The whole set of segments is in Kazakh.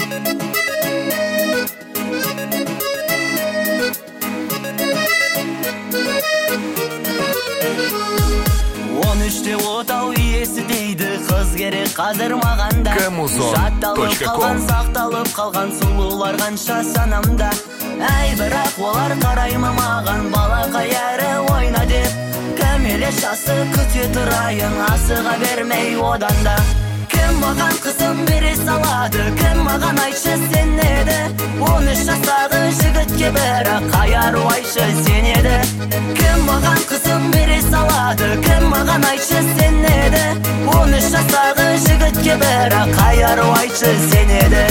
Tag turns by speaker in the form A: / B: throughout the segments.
A: Отау иесі дейді, қыз керек қазір мағанда. Жатталып қалған, сақталып қалған сұлулар қанша санамда. Әй, бірақ олар қарайма маған, балақай әрі ойна деп. Кәмелет жасы күте тұрайын, асыға бермей одан да. Кім маған қызым бере салады, кім маған айтшы сен еді? 13 жастағы жігітке бірақ қай ару айтшы сен еді? Кім маған қызым бере салады, кім маған айтшы сен еді? 13 жастағы жігітке бірақ қай ару айтшы сен еді?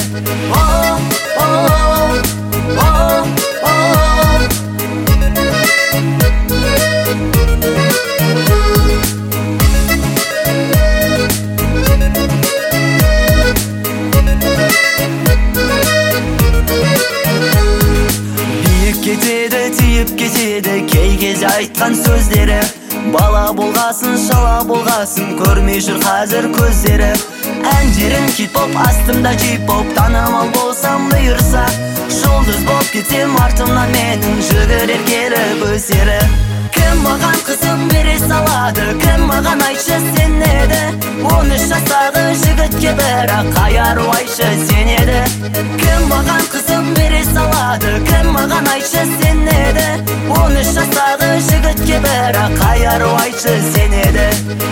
A: Кетеді, тиіп кетеді, кей кез айтқан сөздері. Бала болғасын, шала болғасын, көрмей жүр қазір көздері. Әндерін хит боп, астымда джип боп, танымал болсам бұйырса. Жұлдыз боп кетсем артымнан менің жүгірер келіп өздері. Кім маған қызым бере салады, кім маған айтшы сен еді? 13 жастағы жігітке бірақ қай ару айтшы сен еді? Кім маған қызым бере салады, кім маған айтшы сен еді? 13 жастағы жігітке бірақ қай ару айтшы сен еді?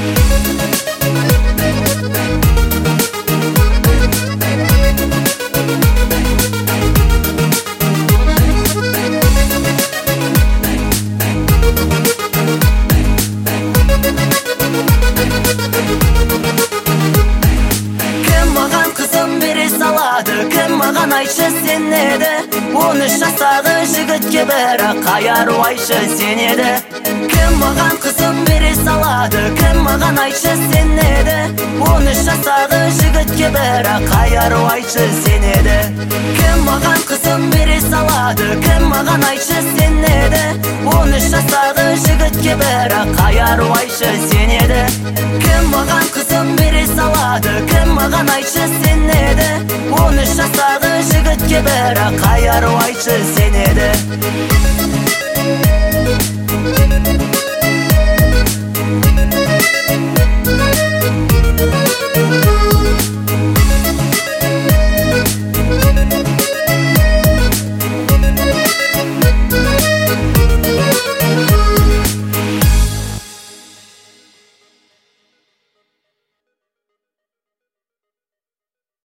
A: Кім маған айтшы сен еді? 13 жастағы жігітке бірақ қай ару айтшы сен еді? Кім маған қызым бере салады, кім маған айтшы сен еді? 13 жастағы жігітке бірақ қай ару айтшы сен еді? Кім маған қызым бере салады, кім маған айтшы сен еді? 13 жастағы жігітке бірақ қай ару айтшы сен еді? Кім маған қызым бере салады, кім маған айтшы сен еді? 13 жастағы жігітке бірақ қай ару айтшы сен еді?